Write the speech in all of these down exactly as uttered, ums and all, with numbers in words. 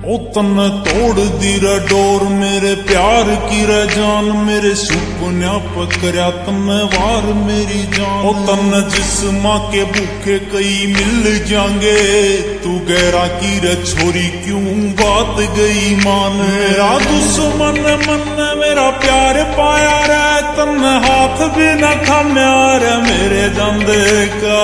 ओ तन तोड़ दी रे डोर मेरे प्यार की रे जान, मेरे सुपना पकड़ा तन वार मेरी जान। ओ तन जिस्मा के भूखे कई मिल जाएंगे, तू गहरा की रे छोरी क्यों बात गई मान। मेरा दुश्मन मन मेरा प्यार पाया रे, तन हाथ भी न थाम्या रे मेरे जांदे का।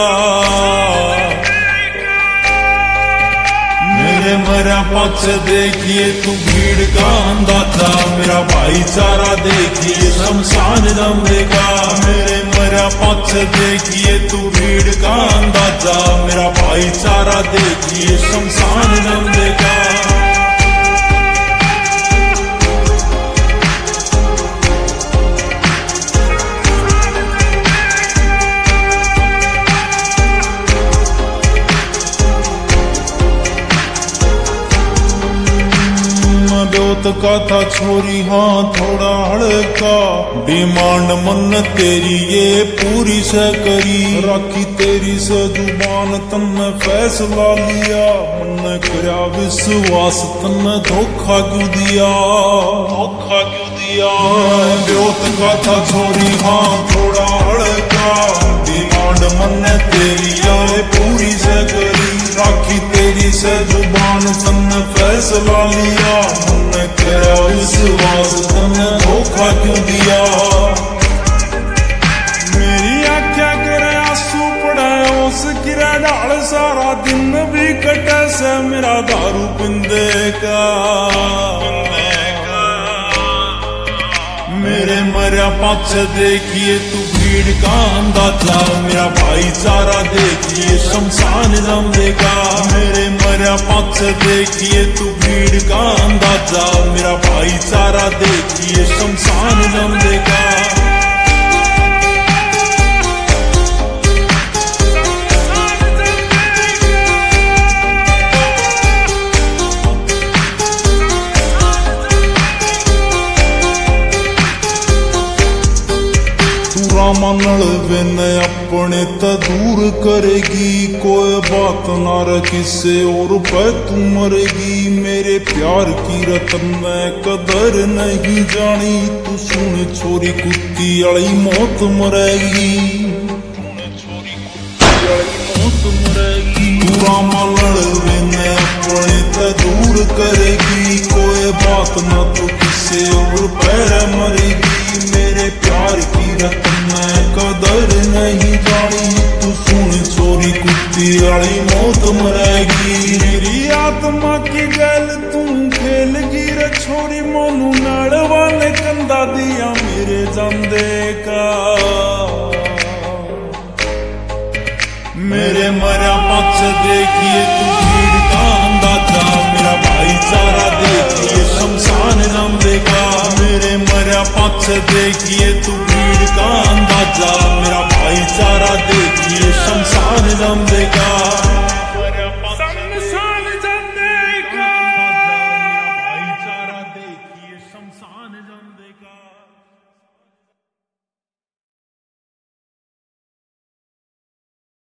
मेरे मरा पक्ष देखिए तू भीड़ का अंदाजा, मेरा भाईचारा देखिए शमशान दंगे का। मेरे मरा पक्ष देखिए तू भीड़ का अंदाजा, मेरा भाईचारा देखिए शमशान दंगे का। ब्योत का था छोरी हाँ थोड़ा हड़का, डिमांड मन तेरी ये पूरी से करी। राखी तेरी से जुबान तन्ने फैसला लिया, मन करया विश्वास तन्ने धोखा क्यों दिया, धोखा क्यों दिया। ब्योत का था छोरी हाँ थोड़ा हड़का, डिमांड मन तेरी ये पूरी से करी। राखी तेरी से जुबान तन्ने फैसला लिया, मन तेरा विश्वास तन्ने धोखा क्यों दिया। मेरी आख्या करे आंसू पड़े उस गिरा डाल, सारा दिन भी कटे से मेरा दारू पिंदे का। मेरे मरा पक्ष देखिए तू भीड़ का अंदाजा, मेरा भाईचारा देखिए शमशान दंगे का। मेरे मरा पक्ष देखिए तू भीड़ का अंदाजा, मेरा भाईचारा देखिए शमशान दंगे का। मनल बिन अपने त दूर करेगी, कोई बात ना रखी से और पे तू मरेगी। मेरे प्यार की रतन में कदर नहीं जानी, तू सुन छोरी कुत्ती अड़ी मौत मरेगी, मौत मरेगी। पूरा मलड़ बिन अपने त दूर करेगी, कोई बात ना तो किसे और पैर मरेगी। मेरे प्यार की रतन में कदर नहीं जानी, तू सुन छोरी कुत्ती अड़ी मौत मरेगी। मेरी आत्मा की गल तू खेल गिर छोरी, मोनू नड़वा ने कंधा दिया मेरे जांदे का। मेरे मरा पक्ष देखिए तू भीड़ का अंदाजा, मेरा भाईचारा देखिए शमशान दंगे का। मेरे मरा पक्ष देखिए तू भीड़ का अंदाजा, मेरा भाईचारा देखिए शमशान दंगे का।